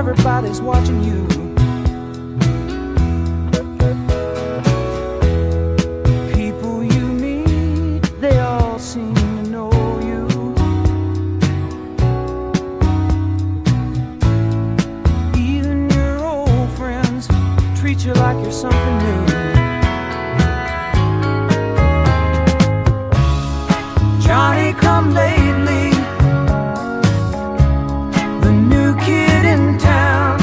everybody's watching you. People you meet, they all seem to know you. Even your old friends treat you like you're something new. Johnny come lately, the new kid in town.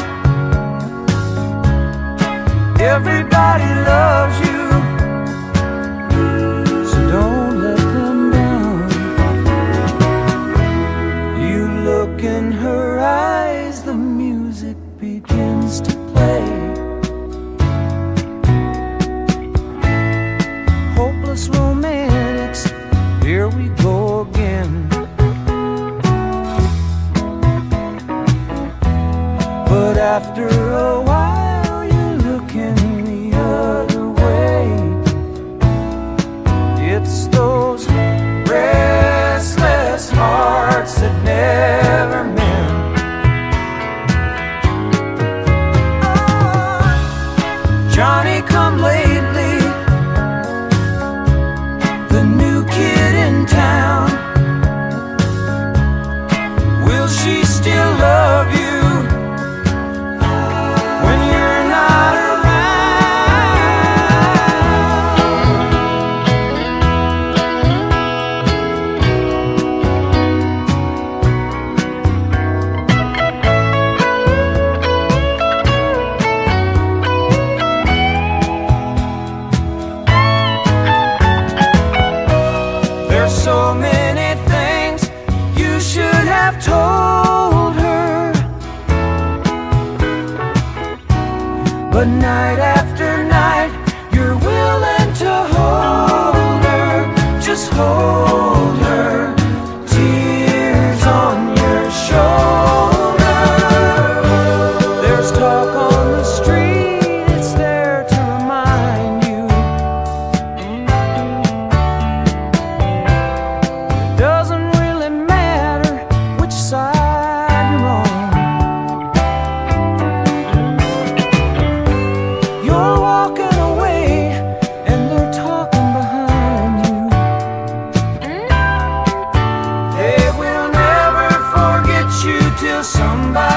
Everybody loves you, so don't let them down. You look in her eyes, the music begins to play. Hopeless romantics, here we go again. But after a while you're looking the other way. It's those restless hearts that never mend. Oh, Johnny come lately, the new kid in town. Will she still love you when you're not There's so many things you should have told her, but night after night you're willing to hold her. Just hold her, tears on your shoulder. There's talk on the street, it's there to remind you. It doesn't really matter which side you're on. You're walking away and they're talking behind you. They will never forget you till somebody